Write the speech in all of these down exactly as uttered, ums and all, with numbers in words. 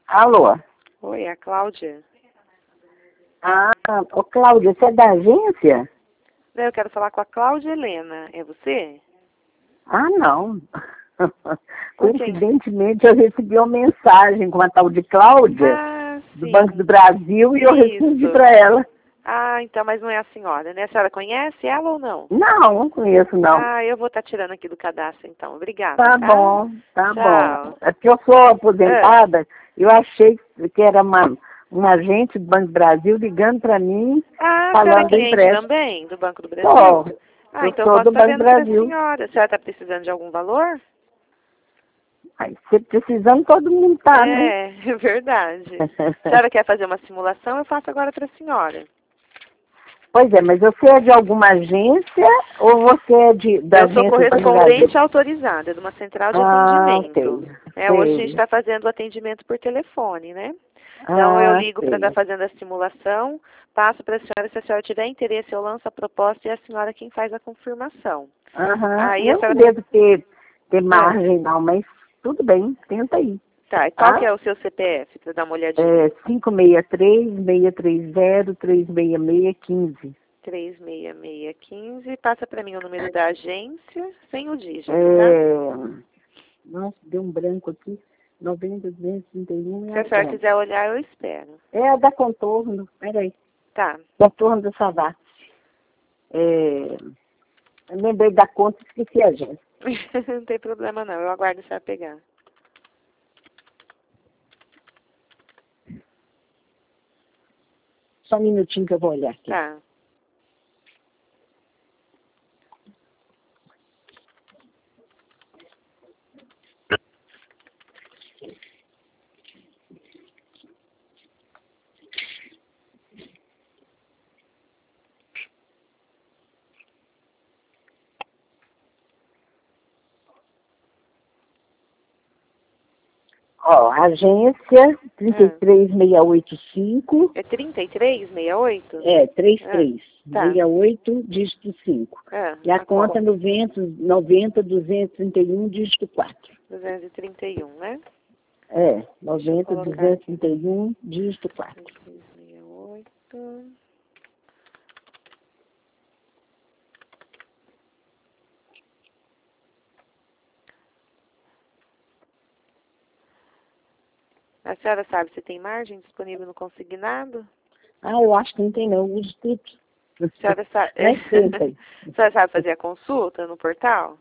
Alô? Oi, é a Cláudia. Ah, ô Cláudia, você é da agência? Eu quero falar com a Cláudia Helena. É você? Ah, não. Com quem? Coincidentemente, eu recebi uma mensagem com a tal de Cláudia, Ah, do sim. Banco do Brasil, e eu respondi Isso. para ela. Ah, então, mas não é a senhora, né? A senhora conhece ela ou não? Não, não conheço, não. Ah, eu vou estar tirando aqui do cadastro, então. Obrigada, Tá tá? bom, tá bom. Tchau. É porque eu sou Ah, aposentada, eu achei que era uma, um agente do Banco do Brasil ligando para mim, ah, a senhora é falando do cliente empréstimo. também do Banco do Brasil? Sou, Ah, eu então eu sou posso do estar Banco do vendo para a Brasil. senhora. A senhora está precisando de algum valor? Aí, você precisando, todo mundo tá, né? É, é verdade. A senhora quer fazer uma simulação? Eu faço agora para a senhora. Pois é, mas você é de alguma agência ou você é de, da Eu sou agência do Brasil? correspondente autorizada de uma central de Ah, atendimento. sei, É, hoje a gente sei. está fazendo o atendimento por telefone, né? Então eu Ah, ligo para estar sei. fazendo a simulação, passo para a senhora, se a senhora tiver interesse, eu lanço a proposta e é a senhora quem faz a confirmação. Aham, Aí a eu não senhora... devo ter, ter É, margem não, mas tudo bem, tenta aí, tá, e qual que tá? é o seu C P F, para dar uma olhadinha? É cinco seis três, seis três zero, três seis seis um cinco. três seis seis um cinco, passa para mim o número da agência, sem o dígito, tá? É, nossa, deu um branco aqui. noventa, duzentos e trinta e um Se é, a senhora é, quiser olhar, eu espero. é a da Contorno, peraí, Tá. Contorno do Savassi. É, eu lembrei da conta e esqueci a gente. Não tem problema não, eu aguardo a senhora pegar. Só um minutinho que eu vou olhar aqui. Tá. Ó, agência três Ah. três seis oito cinco, É trinta e três, sessenta e oito? é, Ah, trinta e três tá. seis oito, dígito cinco. Ah, E a a conta conta. noventa, noventa, duzentos e trinta e um, dígito quatro. duzentos e trinta e um, né? É, Deixa eu noventa, colocar duzentos e aqui. trinta e um, dígito quatro. três seis seis oito. A senhora sabe se tem margem disponível no consignado? Ah, eu acho que não tem não, uso tudo. A senhora sabe, Mas tenta. a senhora sabe fazer a consulta no portal?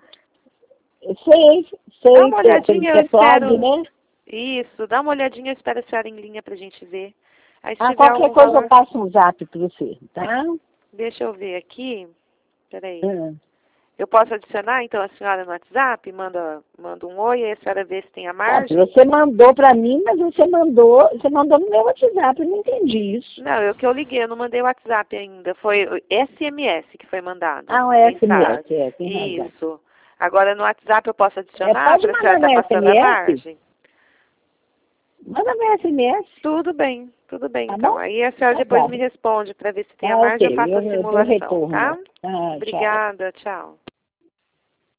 Sei, Dá sei uma que é, que olhadinha, eu é plug, espero. né? Isso, dá uma olhadinha, eu espero a senhora em linha pra gente ver. Aí se Ah, tiver qualquer algum coisa eu valor, passo um zap para você, tá? deixa eu ver aqui. Peraí. Ah. Eu posso adicionar, então, a senhora no WhatsApp? Manda, manda um oi, aí a senhora vê se tem a Ah, margem? você mandou para mim, mas você mandou, você mandou no meu WhatsApp, eu não entendi isso. Não, eu que eu liguei, eu não mandei o WhatsApp ainda. Foi o S M S que foi mandado. Ah, um S M S, Mensagem. é, tem razão. Isso. Agora no WhatsApp eu posso É, adicionar pode para a senhora mandar estar no passando a S M S? margem? Manda no S M S, Tudo bem, tudo bem tá então. bom? Aí a senhora Tá depois bom. me responde para ver se tem a Tá margem, eu ok, faço a eu, eu dou simulação, retorno. tá? Ah, tchau. Obrigada, tchau.